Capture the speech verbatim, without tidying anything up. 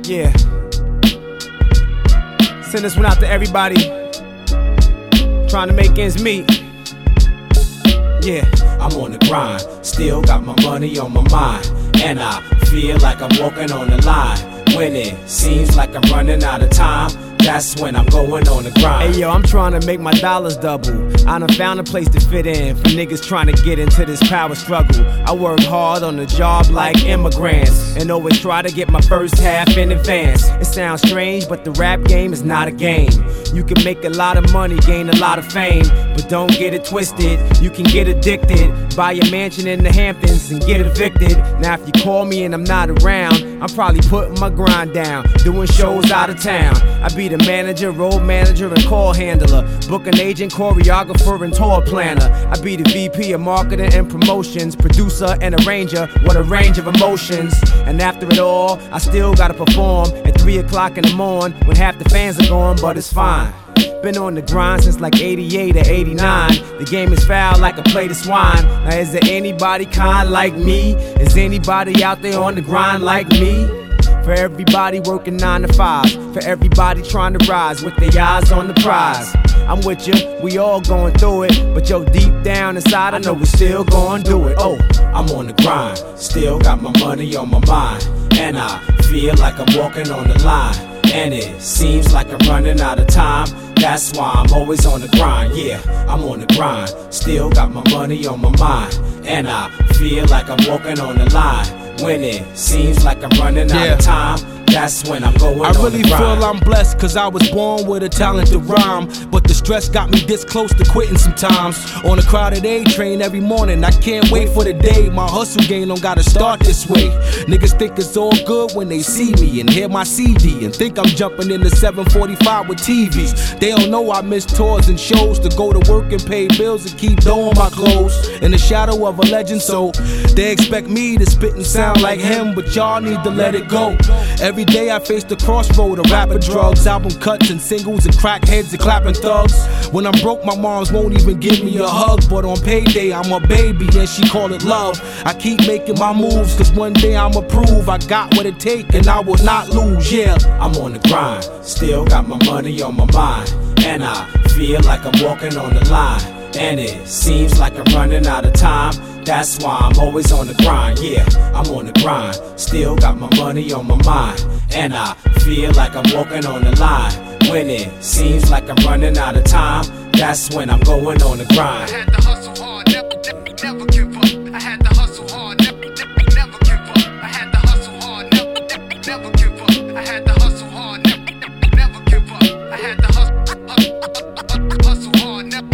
Yeah. Send this one out to everybody trying to make ends meet. Yeah. I'm on the grind, still got my money on my mind, and I feel like I'm walking on the line. When it seems like I'm running out of time, that's when I'm going on the grind. Hey yo, I'm trying to make my dollars double. I done found a place to fit in for niggas trying to get into this power struggle. I work hard on the job like immigrants, and always try to get my first half in advance. It sounds strange, but the rap game is not a game. You can make a lot of money, gain a lot of fame, but don't get it twisted. You can get addicted, buy a mansion in the Hamptons and get evicted. Now if you call me and I'm not around, I'm probably putting my grind down, doing shows out of town. I be the manager, road manager, and call handler, booking agent, choreographer, and tour planner. I be the V P of marketing and promotions, producer and arranger. What a range of emotions. And after it all, I still gotta perform at three o'clock in the morning when half the fans are gone, but it's fine. Been on the grind since like eighty-eight or eighty-nine. The game is foul like a plate of swine. Now is there anybody kind like me? Is anybody out there on the grind like me? For everybody working nine to five, for everybody trying to rise with their eyes on the prize. I'm with you, we all going through it, but yo, deep down inside I know we still gon' do it. Oh, I'm on the grind, still got my money on my mind, and I feel like I'm walking on the line, and it seems like I'm running out of time. That's why I'm always on the grind. Yeah, I'm on the grind, still got my money on my mind, and I feel like I'm walking on the line. When it seems like I'm running out yeah. of time, that's when I'm going I on really the grind. feel I'm blessed cause I was born with a talent to rhyme, but the stress got me this close to quitting sometimes. On a crowded A train every morning, I can't wait for the day my hustle game don't gotta start this way. Niggas think it's all good when they see me and hear my C D and think I'm jumping in the seven forty-five with T Vs. They don't know I miss tours and shows to go to work and pay bills and keep dough on my clothes. In the shadow of a legend, so they expect me to spit and sound like him, but y'all need to let it go. Every day I face the crossroad of rapper drugs, album cuts and singles and crackheads and clapping thugs. When I'm broke, my moms won't even give me a hug, but on payday I'm a baby and she call it love. I keep making my moves cause one day I'ma prove I got what it take and I will not lose. Yeah, I'm on the grind, still got my money on my mind, and I feel like I'm walking on the line, and it seems like I'm running out of time. That's why I'm always on the grind. Yeah, I'm on the grind, still got my money on my mind, and I feel like I'm walking on the line. When it seems like I'm running out of time, that's when I'm going on the grind. I had to hustle hard, never, never, never give up. I had to hustle hard, never, never, never give up. I had to hustle hard, never, never, never give up. I had to hustle hard, never, never, never give up. I had to hustle, hustle hard, never.